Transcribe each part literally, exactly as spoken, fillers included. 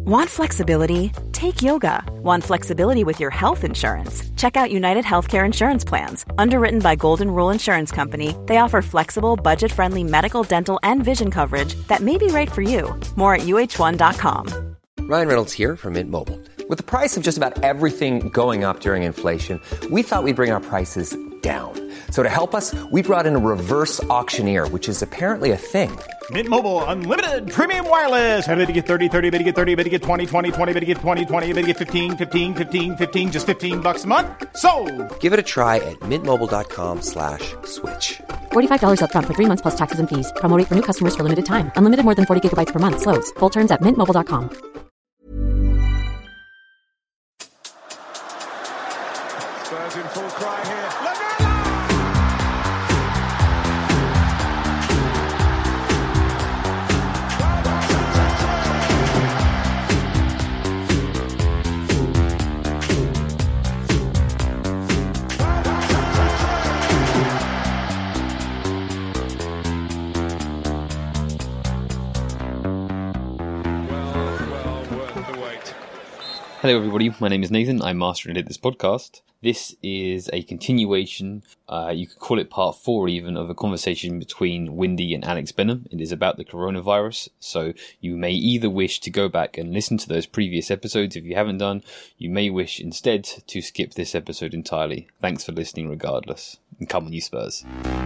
Want flexibility? Take yoga. Want flexibility with your health insurance? Check out United Healthcare Insurance Plans. Underwritten by Golden Rule Insurance Company, they offer flexible, budget-friendly medical, dental, and vision coverage that may be right for you. More at U H one dot com. Ryan Reynolds here from Mint Mobile. With the price of just about everything going up during inflation, we thought we'd bring our prices down. So to help us, we brought in a reverse auctioneer, which is apparently a thing. Mint Mobile Unlimited Premium Wireless. How to get thirty, thirty, how to get thirty, how to get twenty, twenty, twenty, how to get twenty, twenty, how to get fifteen, fifteen, fifteen, fifteen, just fifteen bucks a month? Sold! Give it a try at mintmobile.com slash switch. forty-five dollars up front for three months plus taxes and fees. Promo rate for new customers for limited time. Unlimited more than forty gigabytes per month. Slows full terms at mint mobile dot com. Spurs in full cry here. Hello everybody, my name is Nathan, I'm Master and edit this podcast. This is a continuation, uh, you could call it part four even, of a conversation between Windy and Alex Benham. It is about the coronavirus, so you may either wish to go back and listen to those previous episodes if you haven't done. You may wish instead to skip this episode entirely. Thanks for listening regardless, and come on you Spurs.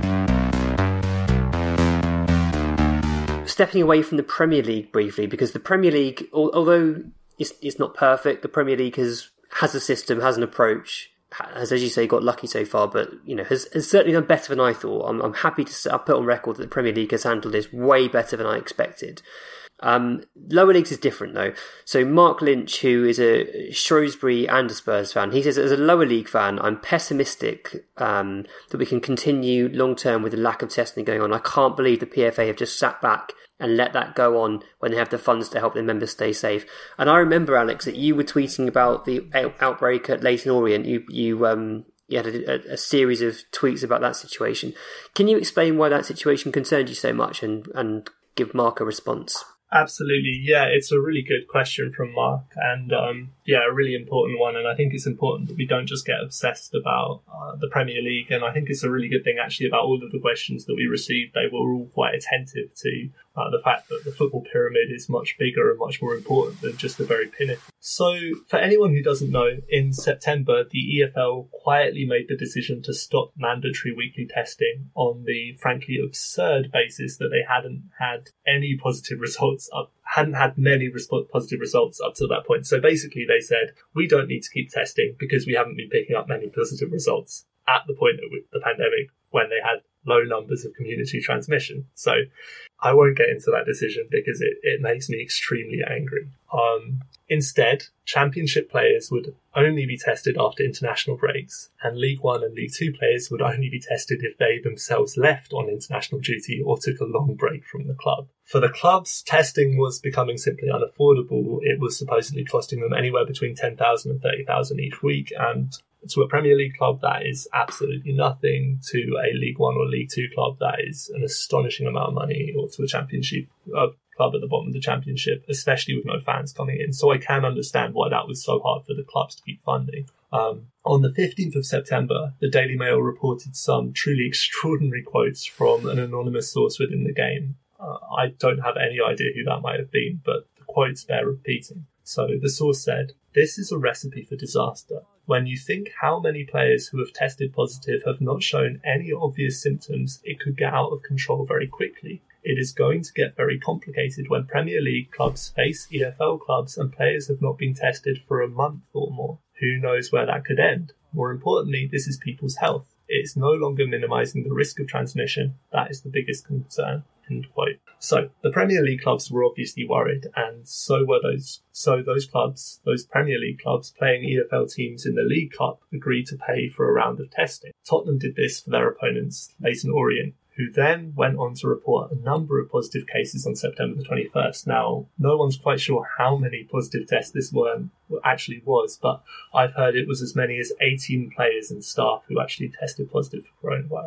Stepping away from the Premier League briefly, because the Premier League, although It's, it's not perfect. The Premier League has has a system, has an approach, has, as you say, got lucky so far, but you know has, has certainly done better than I thought. I'm, I'm happy to set, I'll put on record that the Premier League has handled this way better than I expected. Um, lower leagues is different though. So Mark Lynch, who is a Shrewsbury and a Spurs fan, he says as a lower league fan, I'm pessimistic um, that we can continue long term with the lack of testing going on. I can't believe the P F A have just sat back and let that go on when they have the funds to help their members stay safe. And I remember, Alex, that you were tweeting about the out- outbreak at Leyton Orient. You you um you had a, a series of tweets about that situation. Can you explain why that situation concerned you so much and, and give Mark a response? Absolutely, yeah, it's a really good question from Mark, and um, yeah, a really important one. And I think it's important that we don't just get obsessed about uh, the Premier League. And I think it's a really good thing actually about all of the questions that we received. They were all quite attentive to uh, the fact that the football pyramid is much bigger and much more important than just the very pinnacle. So, for anyone who doesn't know, in September, the E F L quietly made the decision to stop mandatory weekly testing on the frankly absurd basis that they hadn't had any positive results up, hadn't had many resp- positive results up to that point. So basically they said, we don't need to keep testing because we haven't been picking up many positive results at the point of the pandemic when they had low numbers of community transmission. So I won't get into that decision because it, it makes me extremely angry. Um, instead, Championship players would only be tested after international breaks, and League One and League Two players would only be tested if they themselves left on international duty or took a long break from the club. For the clubs, testing was becoming simply unaffordable. It was supposedly costing them anywhere between ten thousand and thirty thousand each week, and to a Premier League club, that is absolutely nothing. To a League One or League Two club, that is an astonishing amount of money, or to a Championship uh, club at the bottom of the Championship, especially with no fans coming in. So I can understand why that was so hard for the clubs to keep funding. Um, on the fifteenth of September, the Daily Mail reported some truly extraordinary quotes from an anonymous source within the game. Uh, I don't have any idea who that might have been, but the quotes bear repeating. So the source said, "This is a recipe for disaster. When you think how many players who have tested positive have not shown any obvious symptoms, it could get out of control very quickly. It is going to get very complicated when Premier League clubs face E F L clubs and players have not been tested for a month or more. Who knows where that could end? More importantly, this is people's health. It is no longer minimising the risk of transmission. That is the biggest concern." End quote. So the Premier League clubs were obviously worried, and so were those. So those clubs, those Premier League clubs playing E F L teams in the League Cup, agreed to pay for a round of testing. Tottenham did this for their opponents, Leyton Orient, who then went on to report a number of positive cases on September the twenty-first. Now, no one's quite sure how many positive tests this one actually was, but I've heard it was as many as eighteen players and staff who actually tested positive for coronavirus.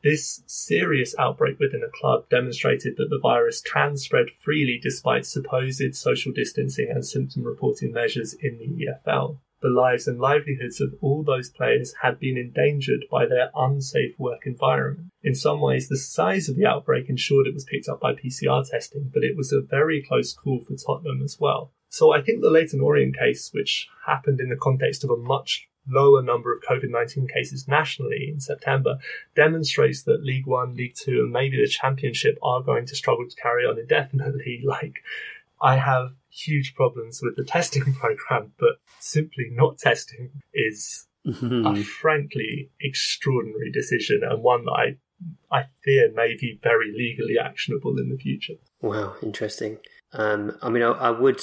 This serious outbreak within a club demonstrated that the virus can spread freely despite supposed social distancing and symptom reporting measures in the E F L. The lives and livelihoods of all those players had been endangered by their unsafe work environment. In some ways, the size of the outbreak ensured it was picked up by P C R testing, but it was a very close call for Tottenham as well. So I think the Leyton Orient case, which happened in the context of a much lower number of COVID nineteen cases nationally in September, demonstrates that League One, League Two, and maybe the Championship are going to struggle to carry on indefinitely. Like, I have huge problems with the testing program, but simply not testing is mm-hmm. a frankly extraordinary decision, and one that I I fear may be very legally actionable in the future. Wow, interesting. Um, I mean, I, I would,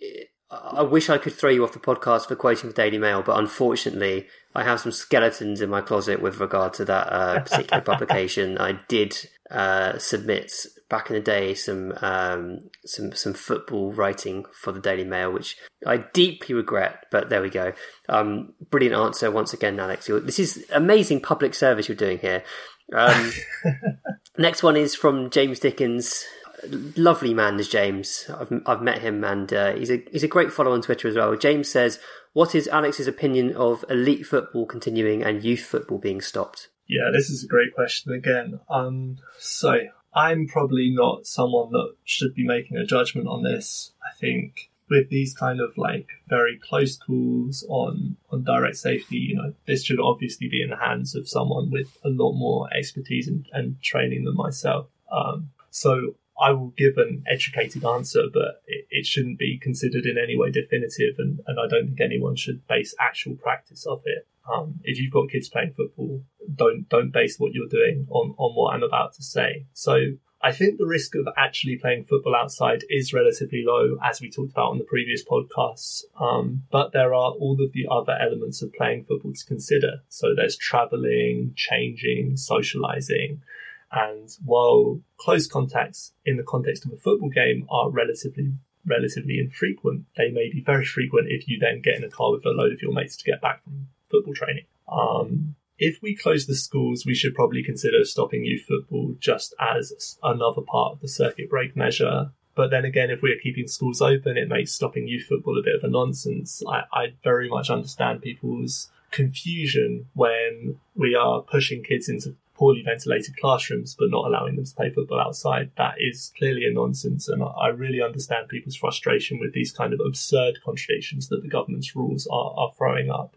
I wish I could throw you off the podcast for quoting the Daily Mail, but unfortunately, I have some skeletons in my closet with regard to that uh, particular publication. I did uh, submit back in the day some um, some some football writing for the Daily Mail, which I deeply regret. But there we go. Um, brilliant answer once again, Alex. You're, this is amazing public service you're doing here. Um, next one is from James Dickens. Lovely man is James. I've I've met him, and uh, he's a he's a great follower on Twitter as well. James says, "What is Alex's opinion of elite football continuing and youth football being stopped?" Yeah, this is a great question again. Um, so I'm probably not someone that should be making a judgment on this. I think with these kind of like very close calls on on direct safety, you know, this should obviously be in the hands of someone with a lot more expertise and, and training than myself. Um, so. I will give an educated answer, but it, it shouldn't be considered in any way definitive, and, and I don't think anyone should base actual practice of it. Um, if you've got kids playing football, don't don't base what you're doing on, on what I'm about to say. So I think the risk of actually playing football outside is relatively low, as we talked about on the previous podcasts, um, but there are all of the other elements of playing football to consider. So there's travelling, changing, socialising. And while close contacts in the context of a football game are relatively relatively infrequent, they may be very frequent if you then get in a car with a load of your mates to get back from football training. Um, if we close the schools, we should probably consider stopping youth football just as another part of the circuit break measure. But then again, if we're keeping schools open, it makes stopping youth football a bit of a nonsense. I, I very much understand people's confusion when we are pushing kids into poorly ventilated classrooms but not allowing them to play football outside. That is clearly a nonsense, and I really understand people's frustration with these kind of absurd contradictions that the government's rules are, are throwing up.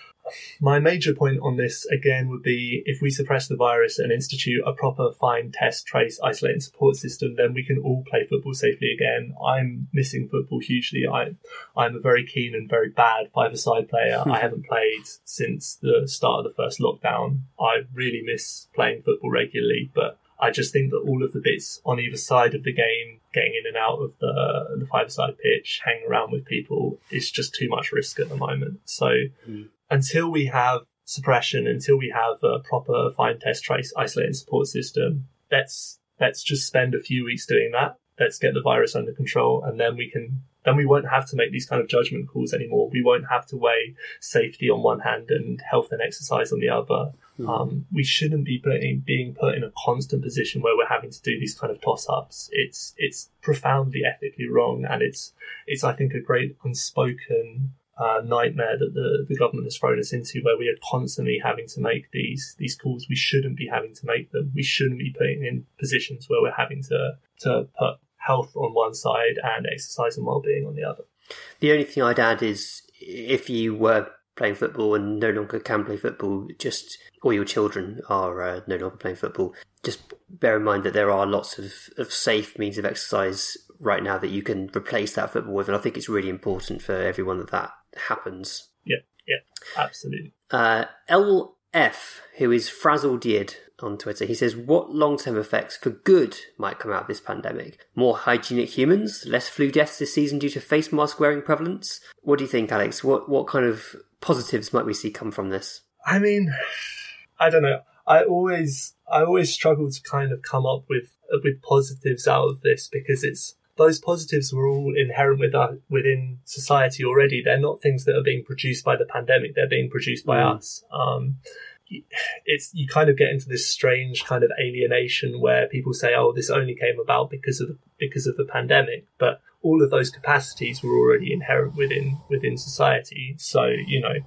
My major point on this, again, would be if we suppress the virus and institute a proper find, test, trace, isolate and support system, then we can all play football safely again. I'm missing football hugely. I, I'm a very keen and very bad five-a-side player. I haven't played since the start of the first lockdown. I really miss playing football regularly, but I just think that all of the bits on either side of the game, getting in and out of the, the five-a-side pitch, hanging around with people, is just too much risk at the moment. So... Mm. Until we have suppression, until we have a proper find, test, trace, isolate and support system, let's let's just spend a few weeks doing that. Let's get the virus under control, and then we can then we won't have to make these kind of judgment calls anymore. We won't have to weigh safety on one hand and health and exercise on the other. Mm. Um, we shouldn't be putting, being put in a constant position where we're having to do these kind of toss-ups. It's it's profoundly ethically wrong, and it's it's I think a great unspoken Uh, nightmare that the, the government has thrown us into, where we are constantly having to make these these calls. We shouldn't be having to make them. We shouldn't be putting in positions where we're having to to put health on one side and exercise and well-being on the other. The only thing I'd add is if you were playing football and no longer can play football, just or your children are uh, no longer playing football, just bear in mind that there are lots of, of safe means of exercise right now that you can replace that football with, and I think it's really important for everyone that that happens. Yeah, yeah, absolutely. Uh, L F, who is Frazzled Yid on Twitter, he says, what long-term effects for good might come out of this pandemic? More hygienic humans? Less flu deaths this season due to face mask wearing prevalence? What do you think, Alex? What what kind of positives might we see come from this? I mean, I don't know. I always I always struggle to kind of come up with with positives out of this, because it's those positives were all inherent with our, within society already. They're not things that are being produced by the pandemic. They're being produced by mm. us. Um, it's you kind of get into this strange kind of alienation where people say, oh, this only came about because of the, because of the pandemic, but all of those capacities were already inherent within within society. So, you know,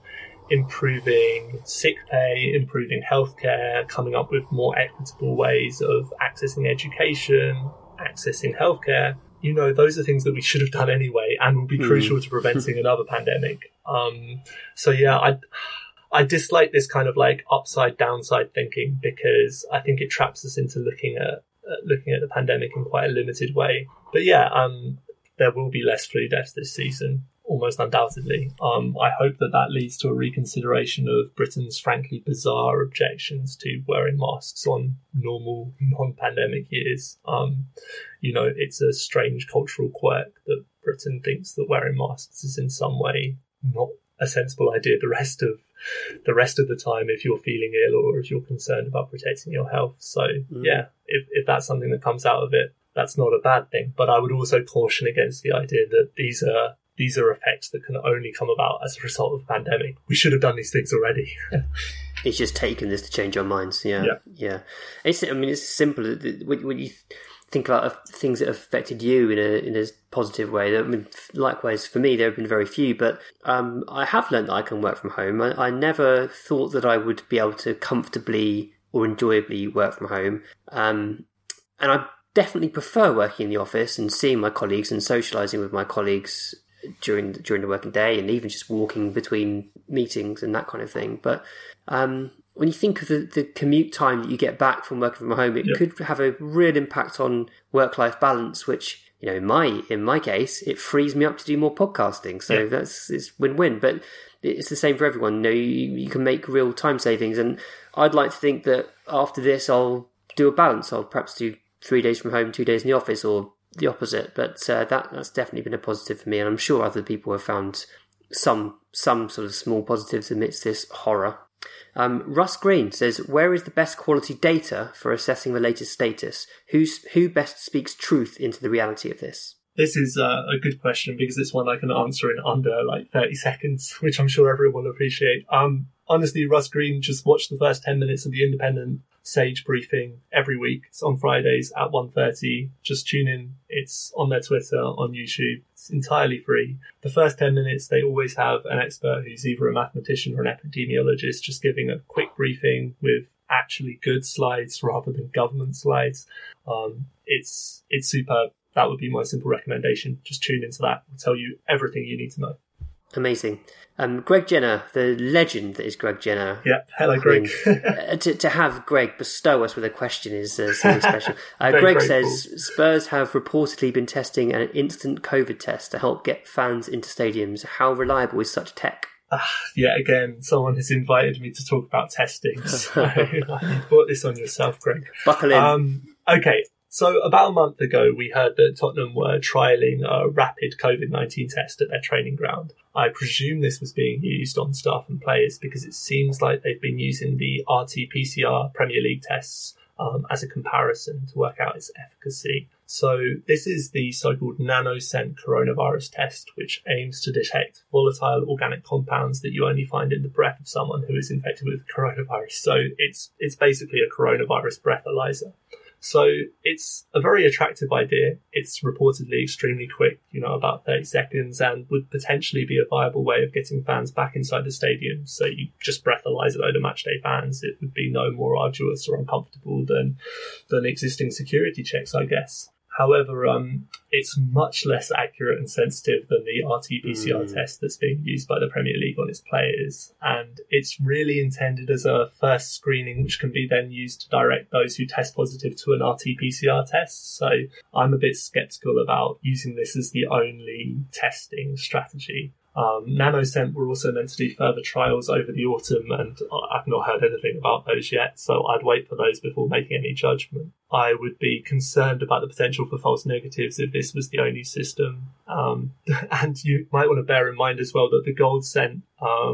improving sick pay, improving healthcare, coming up with more equitable ways of accessing education, accessing healthcare, you know, those are things that we should have done anyway and will be mm. crucial to preventing another pandemic. Um, so yeah, I, I dislike this kind of like upside downside thinking, because I think it traps us into looking at, uh, looking at the pandemic in quite a limited way. But yeah, um, there will be less flu deaths this season, almost undoubtedly. Um, I hope that that leads to a reconsideration of Britain's frankly bizarre objections to wearing masks on normal non-pandemic years. Um, you know, it's a strange cultural quirk that Britain thinks that wearing masks is in some way not a sensible idea the rest of the rest of the time if you're feeling ill or if you're concerned about protecting your health. So mm. yeah, if, if that's something that comes out of it, that's not a bad thing. But I would also caution against the idea that these are These are effects that can only come about as a result of the pandemic. We should have done these things already. It's just taken this to change our minds. Yeah, yeah. yeah. It's, I mean, it's simple. When you think about things that have affected you in a in a positive way, I mean, likewise for me, there have been very few. But um, I have learned that I can work from home. I, I never thought that I would be able to comfortably or enjoyably work from home. Um, and I definitely prefer working in the office and seeing my colleagues and socialising with my colleagues during during the working day, and even just walking between meetings and that kind of thing. But um, when you think of the, the commute time that you get back from working from home, it yep. could have a real impact on work-life balance, which, you know, in my in my case, it frees me up to do more podcasting. So yep. that's it's win-win. But it's the same for everyone. You know, you, you can make real time savings, and I'd like to think that after this, I'll do a balance. I'll perhaps do three days from home, two days in the office, or the opposite, but uh, that that's definitely been a positive for me, and I'm sure other people have found some some sort of small positives amidst this horror. Um, Russ Green says, where is the best quality data for assessing the latest status? Who's, who best speaks truth into the reality of this? This is uh, a good question, because it's one I can answer in under like thirty seconds, which I'm sure everyone will appreciate. Um, honestly, Russ Green, just watch the first ten minutes of the Independent Sage briefing every week. It's on Fridays at one thirty. Just tune in. It's on their Twitter, on YouTube. It's entirely free. The first ten minutes, they always have an expert who's either a mathematician or an epidemiologist just giving a quick briefing with actually good slides rather than government slides. Um, it's it's superb. That would be my simple recommendation. Just tune into that. It'll tell you everything you need to know. Amazing. Um, Greg Jenner, the legend that is Greg Jenner. Yeah, hello, Greg. I mean, uh, to, to have Greg bestow us with a question is uh, something special. Uh, Greg grateful. says, Spurs have reportedly been testing an instant COVID test to help get fans into stadiums. How reliable is such tech? Uh, yeah, again, someone has invited me to talk about testing. So you brought this on yourself, Greg. Buckle in. Um, okay. So about a month ago, we heard that Tottenham were trialling a rapid COVID nineteen test at their training ground. I presume this was being used on staff and players because it seems like they've been using the R T P C R Premier League tests um, as a comparison to work out its efficacy. So this is the so-called NanoScent coronavirus test, which aims to detect volatile organic compounds that you only find in the breath of someone who is infected with coronavirus. So it's it's basically a coronavirus breathalyzer. So it's a very attractive idea. It's reportedly extremely quick, you know, about thirty seconds, and would potentially be a viable way of getting fans back inside the stadium. So you just breathalyze a load of matchday fans. It would be no more arduous or uncomfortable than than existing security checks, I guess. However, um, it's much less accurate and sensitive than the R T P C R mm. test that's being used by the Premier League on its players. And it's really intended as a first screening, which can be then used to direct those who test positive to an R T P C R test. So I'm a bit sceptical about using this as the only testing strategy. Um, NanoScent were also meant to do further trials over the autumn, and I've not heard anything about those yet, so I'd wait for those before making any judgment. I would be concerned about the potential for false negatives if this was the only system. Um, and you might want to bear in mind as well that the GoldScent, um,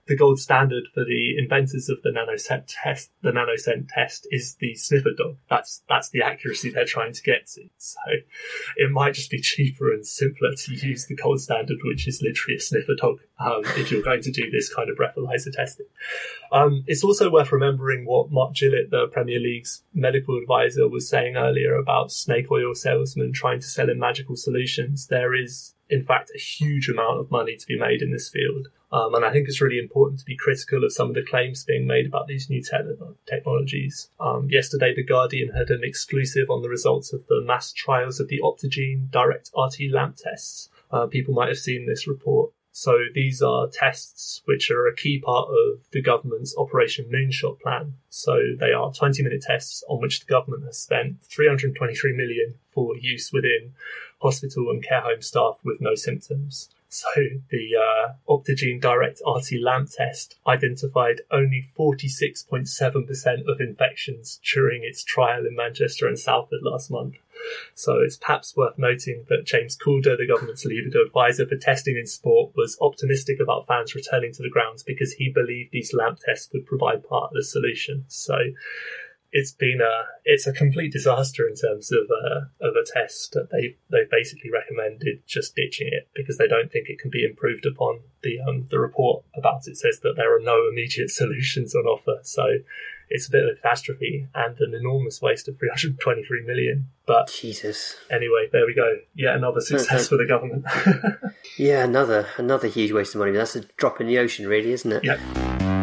the gold standard for the inventors of the nanoscent test, the nanoscent test is the sniffer dog. That's that's the accuracy they're trying to get to. So it might just be cheaper and simpler to use the gold standard, which is literally a sniffer dog, um, if you're going to do this kind of breathalyzer testing. Um, it's also worth remembering what Mark Gillett, the Premier League's medical advisor, was saying earlier about snake oil salesmen trying to sell in magical solutions. There is, in fact, a huge amount of money to be made in this field. Um, and I think it's really important to be critical of some of the claims being made about these new te- technologies. Um, yesterday, The Guardian had an exclusive on the results of the mass trials of the Optogene direct R T lamp tests. Uh, people might have seen this report. So these are tests which are a key part of the government's Operation Moonshot plan. So they are twenty-minute tests on which the government has spent three hundred twenty-three million dollars for use within hospital and care home staff with no symptoms. So the uh, Optogene Direct R T lamp test identified only forty-six point seven percent of infections during its trial in Manchester and Salford last month. So it's perhaps worth noting that James Calder, the government's lead advisor for testing in sport, was optimistic about fans returning to the grounds because he believed these lamp tests would provide part of the solution. So it's been a it's a complete disaster in terms of a of a test. They they basically recommended just ditching it because they don't think it can be improved upon. The um the report about it says that there are no immediate solutions on offer. So it's a bit of a catastrophe and an enormous waste of three hundred twenty-three million. But Jesus. Anyway, there we go. Yet another success for the government. Yeah, another another huge waste of money. That's a drop in the ocean, really, isn't it? Yep.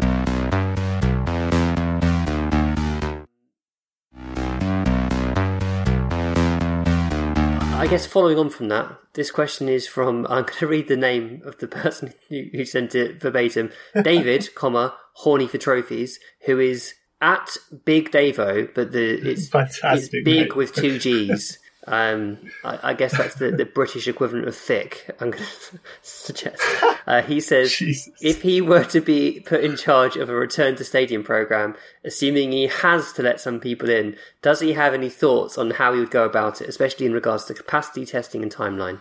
I guess following on from that, this question is from, I'm going to read the name of the person who, who sent it verbatim, David, comma, horny for trophies, who is at Big Davo, but the it's, Fantastic, it's big mate. with two G's. Um, I, I guess that's the, the British equivalent of thick, I'm going to suggest. Uh, he says, Jesus. If he were to be put in charge of a return to stadium programme, assuming he has to let some people in, does he have any thoughts on how he would go about it, especially in regards to capacity testing and timeline?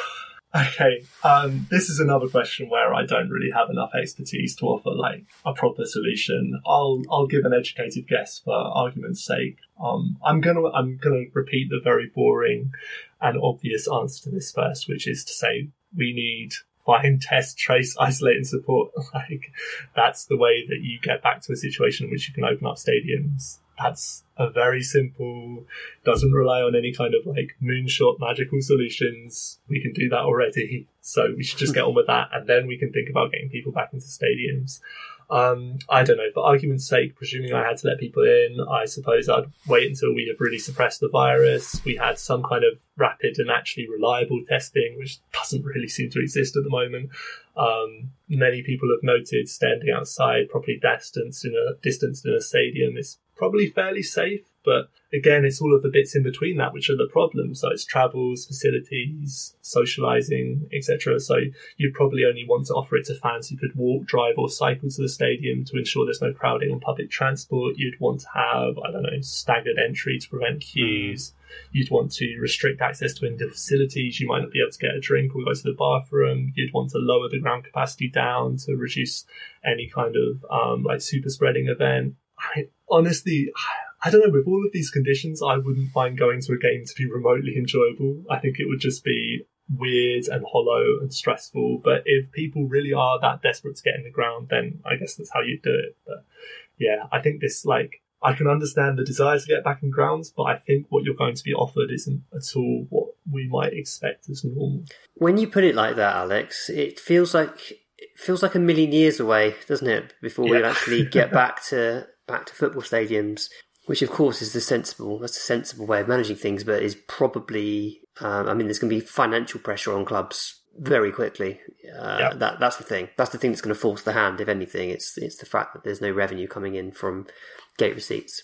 Okay, um, this is another question where I don't really have enough expertise to offer like a proper solution. I'll I'll give an educated guess for argument's sake. Um, I'm gonna I'm gonna repeat the very boring and obvious answer to this first, which is to say we need find, test, trace, isolate, and support. Like that's the way that you get back to a situation in which you can open up stadiums. That's a very simple, doesn't rely on any kind of like moonshot magical solutions. We can do that already. So we should just get on with that. And then we can think about getting people back into stadiums. Um, I don't know, for argument's sake, presuming I had to let people in, I suppose I'd wait until we have really suppressed the virus. We had some kind of rapid and actually reliable testing, which doesn't really seem to exist at the moment. Um, many people have noted standing outside, properly distanced in a distanced in a stadium is probably fairly safe. But again, it's all of the bits in between that which are the problem. So it's travels, facilities, socialising, et cetera. So you'd probably only want to offer it to fans who could walk, drive or cycle to the stadium to ensure there's no crowding on public transport. You'd want to have, I don't know, staggered entry to prevent queues. You'd want to restrict access to indoor facilities. You might not be able to get a drink or go to the bathroom. You'd want to lower the ground capacity down to reduce any kind of um, like super spreading event. I, honestly, I don't know, with all of these conditions, I wouldn't find going to a game to be remotely enjoyable. I think it would just be weird and hollow and stressful. But if people really are that desperate to get in the ground, then I guess that's how you do it. But yeah, I think this, like, I can understand the desire to get back in grounds, but I think what you're going to be offered isn't at all what we might expect as normal. When you put it like that, Alex, it feels like it feels like a million years away, doesn't it, before yeah. we actually get back to back to football stadiums. Which, of course, is the sensible, that's a sensible way of managing things, but is probably, um, I mean, there's going to be financial pressure on clubs very quickly. Uh, yeah. that That's the thing. That's the thing that's going to force the hand, if anything. It's it's the fact that there's no revenue coming in from gate receipts.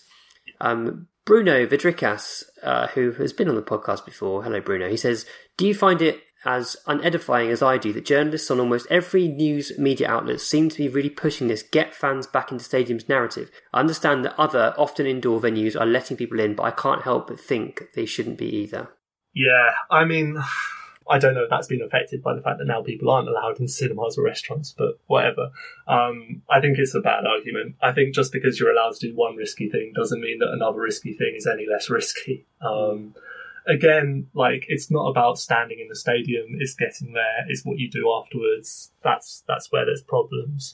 Um, Bruno Vidrikas, uh, who has been on the podcast before, hello, Bruno, he says, do you find it as unedifying as I do that journalists on almost every news media outlet seem to be really pushing this get fans back into stadiums narrative? I understand that other, often indoor venues are letting people in, but I can't help but think they shouldn't be either. Yeah, I mean, I don't know if that's been affected by the fact that now people aren't allowed in cinemas or restaurants, but whatever. Um, I think it's a bad argument. I think just because you're allowed to do one risky thing doesn't mean that another risky thing is any less risky. Um, again, like, it's not about standing in the stadium, it's getting there, it's what you do afterwards. That's, that's where there's problems.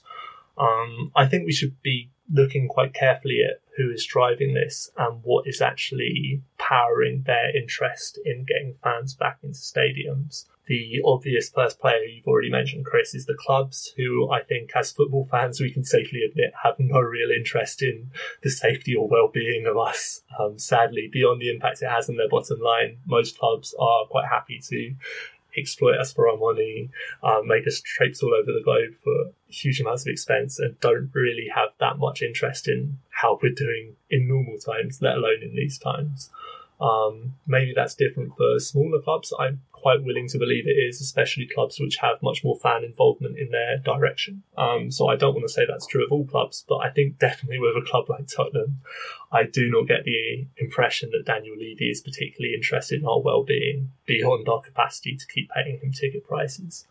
Um, I think we should be looking quite carefully at who is driving this and what is actually powering their interest in getting fans back into stadiums. The obvious first player you've already mentioned, Chris, is the clubs, who I think as football fans we can safely admit have no real interest in the safety or well-being of us. Um, sadly, beyond the impact it has on their bottom line, most clubs are quite happy to exploit us for our money, um, make us traipse all over the globe for huge amounts of expense, and don't really have that much interest in how we're doing in normal times, let alone in these times. Um, maybe that's different for smaller clubs. I'm quite willing to believe it is, especially clubs which have much more fan involvement in their direction. Um, so I don't want to say that's true of all clubs, but I think definitely with a club like Tottenham, I do not get the impression that Daniel Levy is particularly interested in our well-being beyond our capacity to keep paying him ticket prices.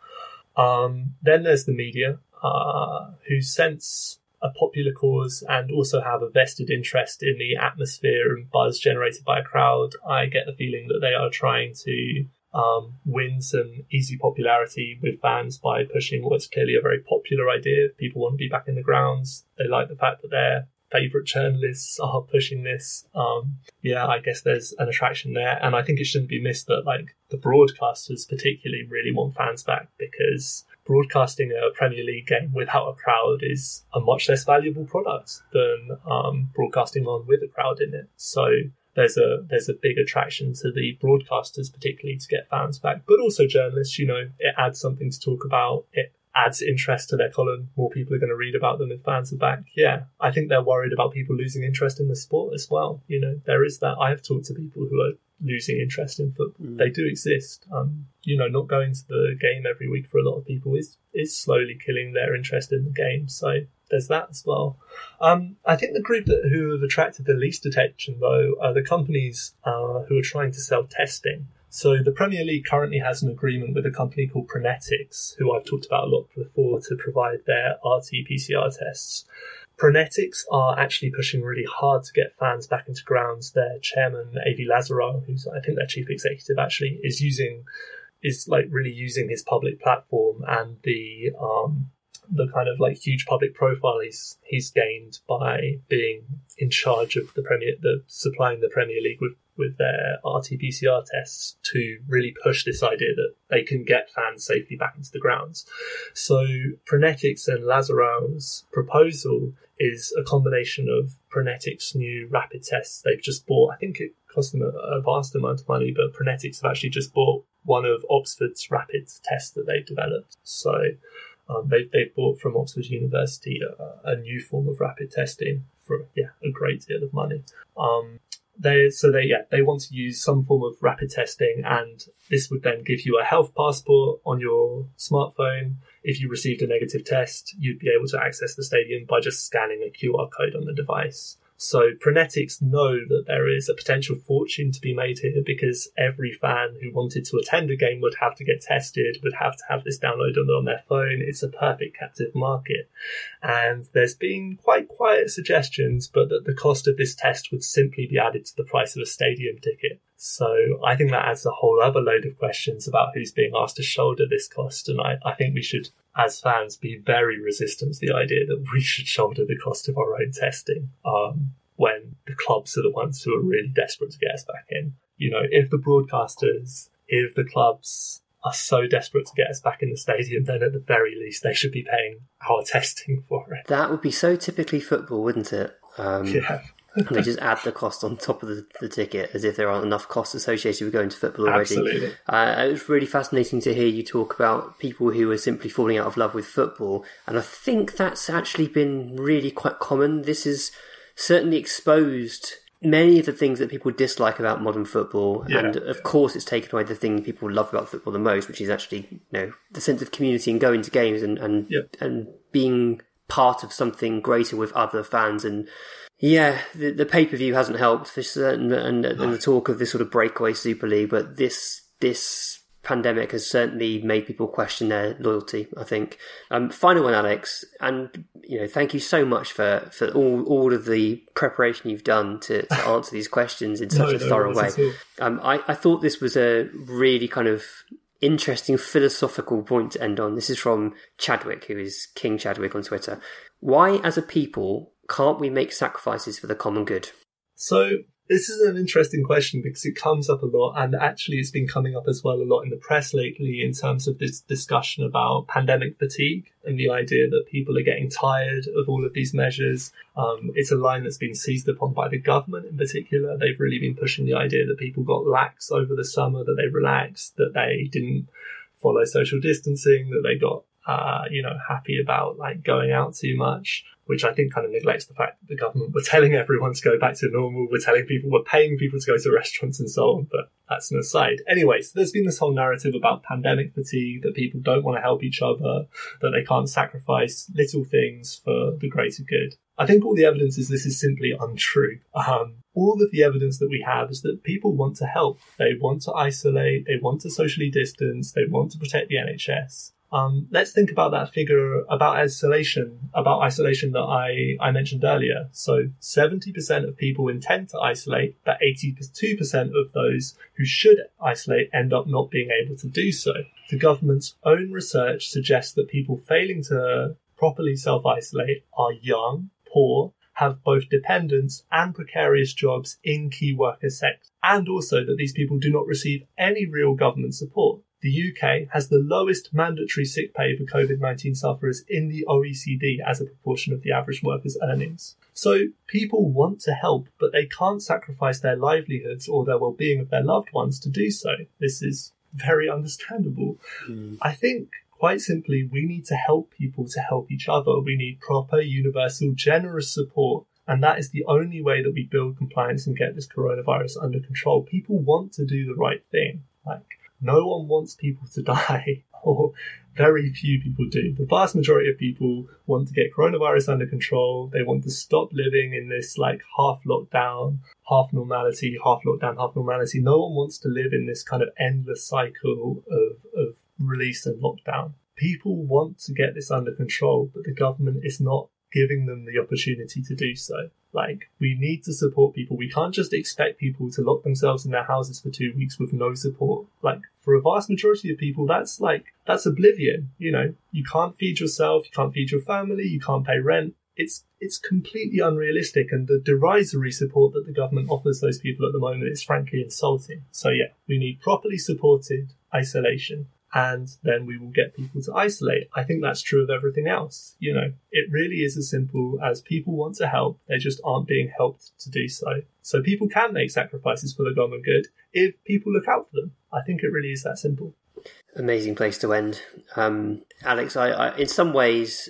Um, then there's the media, uh, who sense a popular cause and also have a vested interest in the atmosphere and buzz generated by a crowd. I get the feeling that they are trying to um, win some easy popularity with fans by pushing what's clearly a very popular idea. People want to be back in the grounds. They like the fact that their favourite journalists are pushing this. Um, yeah, I guess there's an attraction there. And I think it shouldn't be missed that, like, the broadcasters particularly really want fans back, because broadcasting a Premier League game without a crowd is a much less valuable product than um, broadcasting one with a crowd in it. So there's a there's a big attraction to the broadcasters, particularly to get fans back, but also journalists. You know, it adds something to talk about. It adds interest to their column. More people are going to read about them if fans are back. Yeah, I think they're worried about people losing interest in the sport as well. You know, there is that. I have talked to people who are losing interest in football. Mm. They do exist. Um, you know, not going to the game every week for a lot of people is is slowly killing their interest in the game. So there's that as well. Um, I think the group that who have attracted the least attention, though, are the companies uh, who are trying to sell testing. So the Premier League currently has an agreement with a company called Prenetics, who I've talked about a lot before, to provide their R T P C R tests. Prenetics are actually pushing really hard to get fans back into grounds. Their chairman, Avi Lazarow, who's I think their chief executive actually, is using is like really using his public platform and the um the kind of like huge public profile he's he's gained by being in charge of the Premier the supplying the Premier League with with their R T P C R tests to really push this idea that they can get fans safely back into the grounds. So Prenetics and Lazarow's proposal is a combination of Prenetics' new rapid tests. They've just bought, I think it cost them a, a vast amount of money, but Prenetics have actually just bought one of Oxford's rapid tests that they've developed. So um, they, they've bought from Oxford University a, a new form of rapid testing for yeah a great deal of money. Um, They, so they, yeah, they want to use some form of rapid testing, and this would then give you a health passport on your smartphone. If you received a negative test, you'd be able to access the stadium by just scanning a Q R code on the device. So Prenetics know that there is a potential fortune to be made here, because every fan who wanted to attend a game would have to get tested, would have to have this downloaded on their phone. It's a perfect captive market. And there's been quite quiet suggestions, but that the cost of this test would simply be added to the price of a stadium ticket. So I think that adds a whole other load of questions about who's being asked to shoulder this cost. And I, I think we should, as fans, be very resistant to the idea that we should shoulder the cost of our own testing um, when the clubs are the ones who are really desperate to get us back in. You know, if the broadcasters, if the clubs are so desperate to get us back in the stadium, then at the very least they should be paying our testing for it. That would be so typically football, wouldn't it? Um, yeah. And they just add the cost on top of the, the ticket as if there aren't enough costs associated with going to football already. Absolutely. Uh, it was really fascinating to hear you talk about people who are simply falling out of love with football. And I think that's actually been really quite common. This has certainly exposed many of the things that people dislike about modern football. Yeah. And of course it's taken away the thing people love about football the most, which is actually, you know, the sense of community and going to games and, and, yep. and being part of something greater with other fans. And yeah, the, the pay-per-view hasn't helped for certain, and, and the talk of this sort of breakaway Super League, but this this pandemic has certainly made people question their loyalty, I think. Um, final one, Alex, and you know, thank you so much for, for all, all of the preparation you've done to, to answer these questions in such no, a no, thorough way. Um, I, I thought this was a really kind of interesting philosophical point to end on. This is from Chadwick, who is King Chadwick on Twitter. Why, as a people, can't we make sacrifices for the common good? So this is an interesting question because it comes up a lot, and actually it's been coming up as well a lot in the press lately in terms of this discussion about pandemic fatigue and the idea that people are getting tired of all of these measures. Um, it's a line that's been seized upon by the government in particular. They've really been pushing the idea that people got lax over the summer, that they relaxed, that they didn't follow social distancing, that they got uh, you know, happy about like going out too much, which I think kind of neglects the fact that the government were telling everyone to go back to normal. We're telling people, we're paying people to go to restaurants and so on, but that's an aside. Anyway, so there's been this whole narrative about pandemic fatigue, that people don't want to help each other, that they can't sacrifice little things for the greater good. I think all the evidence is this is simply untrue. Um, all of the evidence that we have is that people want to help. They want to isolate, they want to socially distance, they want to protect the N H S. Um, let's think about that figure about isolation, about isolation that I, I mentioned earlier. So seventy percent of people intend to isolate, but eighty-two percent of those who should isolate end up not being able to do so. The government's own research suggests that people failing to properly self-isolate are young, poor, have both dependents and precarious jobs in key worker sectors, and also that these people do not receive any real government support. The U K has the lowest mandatory sick pay for COVID nineteen sufferers in the O E C D as a proportion of the average worker's earnings. So people want to help, but they can't sacrifice their livelihoods or their well-being of their loved ones to do so. This is very understandable. Mm. I think, quite simply, we need to help people to help each other. We need proper, universal, generous support. And that is the only way that we build compliance and get this coronavirus under control. People want to do the right thing. Like, no one wants people to die, or very few people do. The vast majority of people want to get coronavirus under control. They want to stop living in this like half lockdown, half normality, half lockdown, half normality. No one wants to live in this kind of endless cycle of, of release and lockdown. People want to get this under control, but the government is not giving them the opportunity to do so. Like, we need to support people. We can't just expect people to lock themselves in their houses for two weeks with no support. Like, for a vast majority of people, that's like, that's oblivion. You know, you can't feed yourself, you can't feed your family, you can't pay rent. It's, it's completely unrealistic. And the derisory support that the government offers those people at the moment is frankly insulting. So yeah, we need properly supported isolation. And then we will get people to isolate. I think that's true of everything else. You know, it really is as simple as people want to help. They just aren't being helped to do so. So people can make sacrifices for the common good if people look out for them. I think it really is that simple. Amazing place to end. Um, Alex, I, I, in some ways,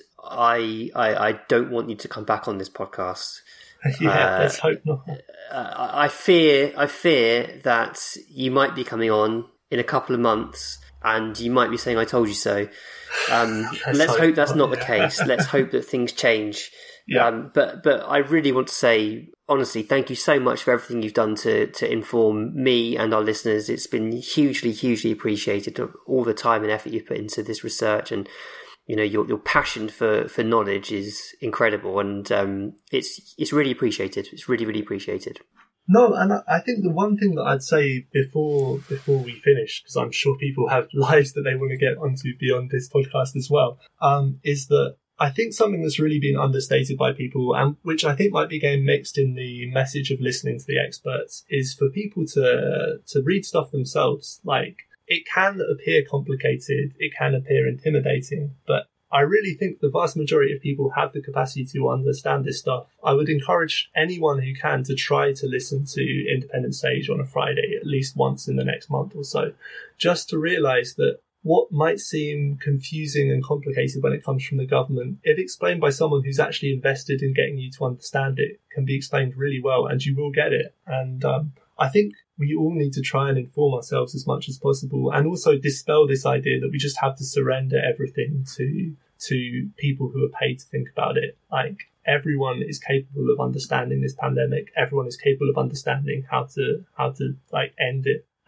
I, I, I don't want you to come back on this podcast. Yeah, uh, let's hope not. Uh, I fear, I fear that you might be coming on in a couple of months, and you might be saying, I told you so. Um, let's, let's hope, hope that's not, not the case. Let's hope that things change. Yeah. Um, but but I really want to say, honestly, thank you so much for everything you've done to, to inform me and our listeners. It's been hugely, hugely appreciated, all the time and effort you've put into this research. And, you know, your your passion for, for knowledge is incredible. And um, it's it's really appreciated. It's really, really appreciated. No, and I think the one thing that I'd say before before we finish, because I'm sure people have lives that they want to get onto beyond this podcast as well, um, is that I think something that's really been understated by people, and which I think might be getting mixed in the message of listening to the experts, is for people to to read stuff themselves. Like, it can appear complicated, it can appear intimidating, but I really think the vast majority of people have the capacity to understand this stuff. I would encourage anyone who can to try to listen to Independent Sage on a Friday at least once in the next month or so, just to realise that what might seem confusing and complicated when it comes from the government, if explained by someone who's actually invested in getting you to understand it, can be explained really well, and you will get it. And um, I think we all need to try and inform ourselves as much as possible, and also dispel this idea that we just have to surrender everything to to people who are paid to think about it. Like, everyone is capable of understanding this pandemic. Everyone is capable of understanding how to how to like end it.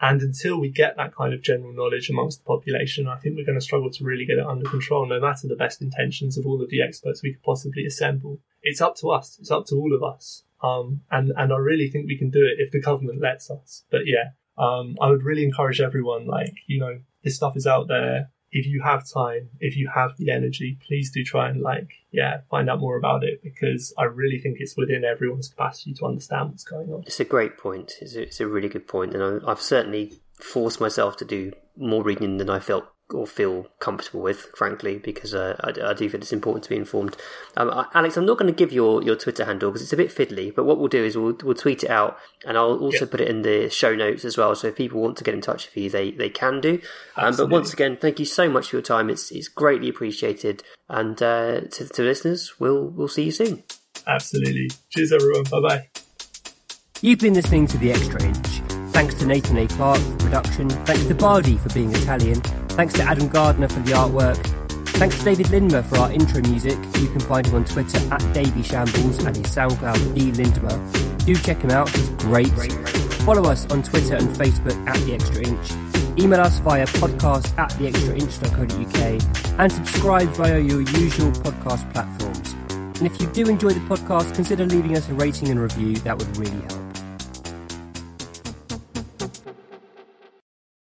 And until we get that kind of general knowledge amongst the population, I think we're going to struggle to really get it under control, no matter the best intentions of all of the experts we could possibly assemble. It's up to us. It's up to all of us. Um, and, and I really think we can do it if the government lets us. But yeah, um, I would really encourage everyone, like, you know, this stuff is out there. If you have time, if you have the energy, please do try and, like, yeah, find out more about it, because I really think it's within everyone's capacity to understand what's going on. It's a great point. It's a, it's a really good point. And I've certainly forced myself to do more reading than I felt or feel comfortable with, frankly, because uh, I, I do think it's important to be informed. Um, I, Alex, I'm not going to give your, your Twitter handle because it's a bit fiddly, but what we'll do is we'll, we'll tweet it out, and I'll also yeah. put it in the show notes as well, so if people want to get in touch with you, they, they can do. Um, but once again, thank you so much for your time. It's it's greatly appreciated, and uh, to, to listeners, we'll we'll see you soon. Absolutely. Cheers, everyone. Bye-bye. You've been listening to The Extra Inch. Thanks to Nathan A. Clark for production. Thanks to Bardi for being Italian. Thanks to Adam Gardner for the artwork. Thanks to David Lindmer for our intro music. You can find him on Twitter at Davy Shambles and his SoundCloud D Lindmer. Do check him out, he's great. Follow us on Twitter and Facebook at The Extra Inch. Email us via podcast at theextrainch dot co dot uk and subscribe via your usual podcast platforms. And if you do enjoy the podcast, consider leaving us a rating and review, that would really help.